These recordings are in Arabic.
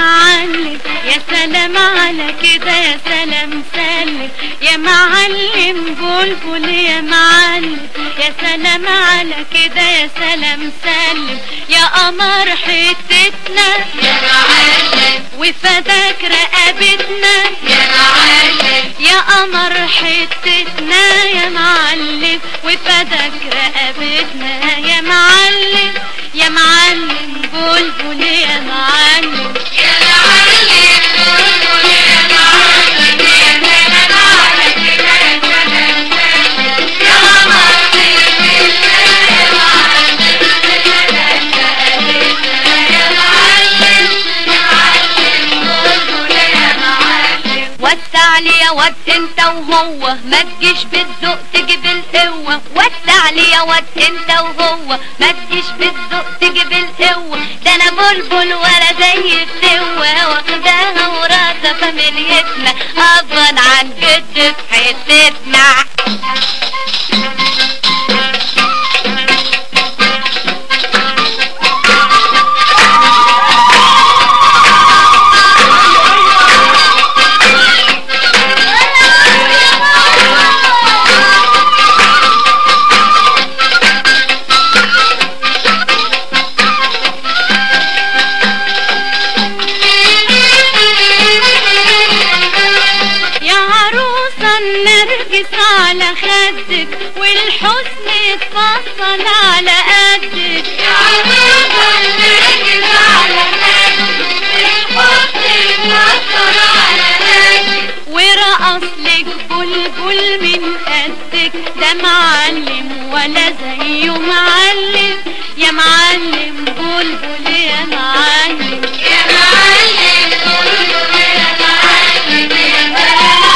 معلم، يا سلام على كده يا سلام سلم يا معلم بلبل يا معلم، يا سلام على كده يا سلام سلم يا قمر حتتنا يا معلم وفداك رقبتنا يا معلم، يا قمر حتتنا يا معلم وفداك رقبتنا يا معلم، يا معلم بلبل يا معلم، يا معلم بلبل يا معلم، يا سلام على كده يا سلام سلم يا قمر حتتنا يا معلم وفداك رقبتنا يا معلم، يا معلم بلبل يا معلم. وسع لي يا واد انت وهو، ما تجيش بالذوق تجيب القوة، وسع لي يا واد انت وهو، ما تجيش بالذوق تجيب القوة، ده انا بلبل ولا زي السوة، واخداها وراسة فاميليتنا ابا عن جد في حتتنا. نرجس على خدك والحسن اتفصل على قدك، يا عروسة نرجس على خدك والحسن اتفصل على قدك، ورقص لك بلبل من قدك، ده معلم ولا زيه معلم، يا معلم بلبل يا معلم، يا معلم بلبل يا معلم، يا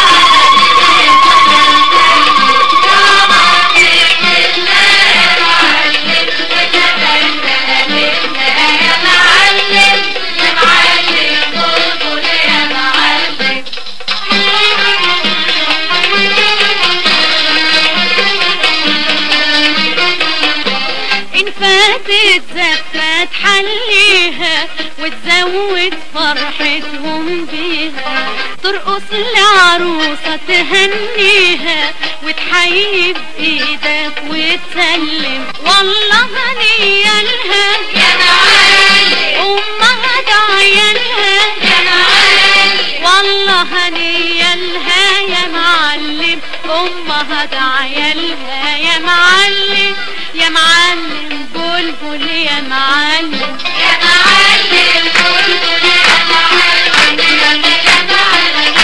فاتت زفة تحليها وتزود فرحتهم بيها، ترقص لعروسة تهنيها وتحيي بإيدك وتسلم، والله هنية لها يا معلم أمها دعيالها يا معلم، والله هنية لها يا معلم أمها دعيالها يا معلم، يا معلم بلبل يا معلم، يا معلم بلبل يا معلم، يا معلم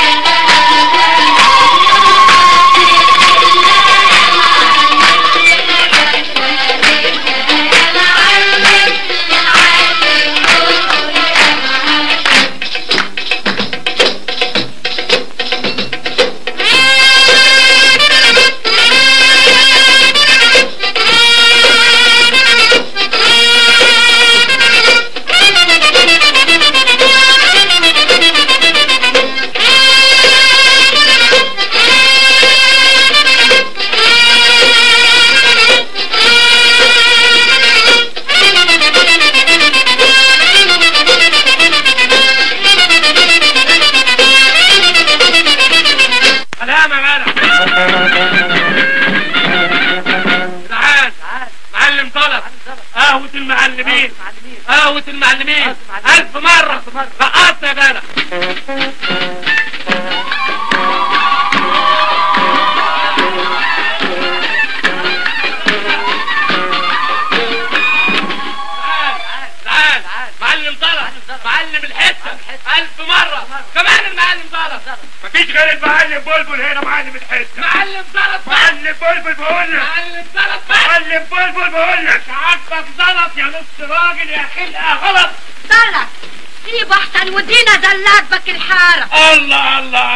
معلم طلب قهوة المعلمين، قهوة المعلمين 1000 مرة رقصنا يا جدع. تعال معلم طلب، معلم الحتة 1000 مرة كمان المعلم طلب. مفيش غير المعلم بلبل هنا معلم الحتة. معلم طلب معلم بلبل بقول لك، معلم طلب معلم بلبل بقول لك عاجبك زلط يا نص راجل يا خلقة غلط. زلط سيبه احسن ودينا زلات بك الحارة. الله الله